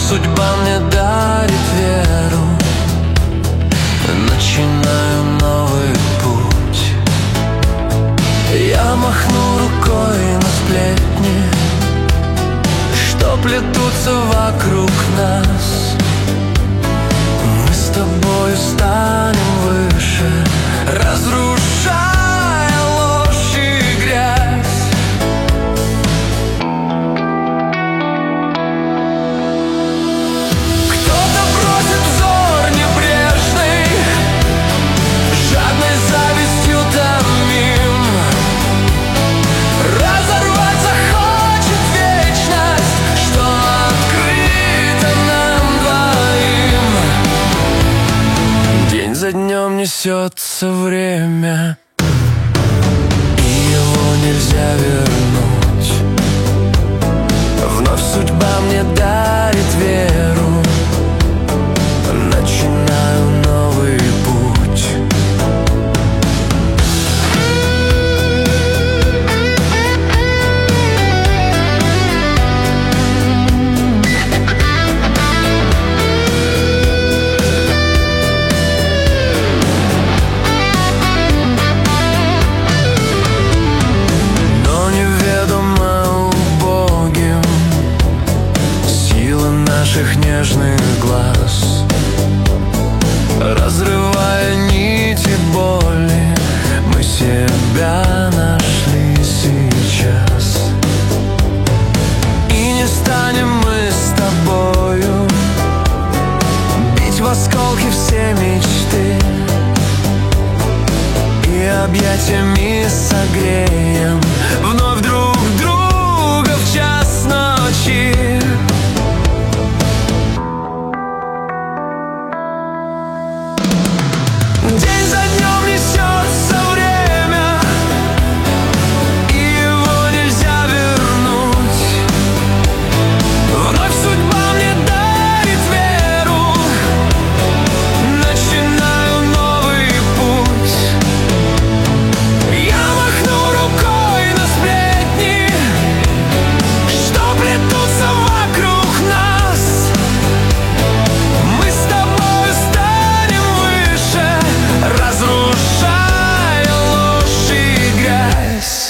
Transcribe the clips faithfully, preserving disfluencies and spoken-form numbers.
судьба мне дарит веру, начинаю новый путь. Я махну рукой на сплетни, что плетутся вокруг нас. Мы с тобою станем выше, разрушая ложь и грязь. Кто-то бросит взор небрежный, жадной завистью томим. Разорвать захочет вечность, что открыто нам двоим. День за днем несется время, и его нельзя вернуть. Вновь судьба мне дарит веру, начинаю новый путь. Но неведомо убогим сила наших нежных глаз, разрывая нити боли, мы себя нашли сейчас. И не станем мы с тобою бить в осколки все мечты, и объятиями согреем вновь друг друга в час ночи. День за днем несется время, и его нельзя вернуть. Вновь судьба мне дарит веру, начинаю новый путь. Я махну рукой на сплетни, что плетутся вокруг нас. Мы с тобой станем выше, разрушая ложь и грязь.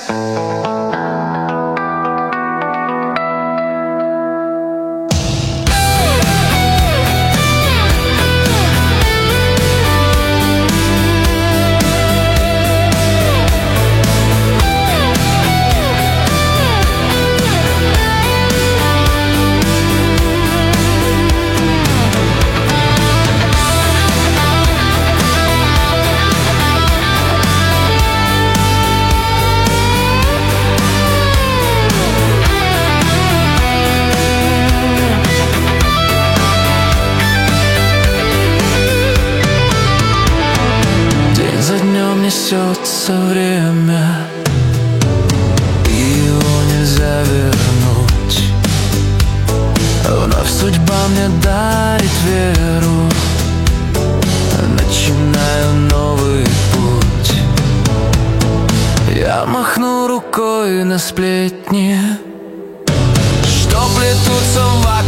День за днем несется время, и его нельзя вернуть. Вновь судьба мне дарит веру, начинаю новый путь. Я махну рукой на сплетни, что плетутся в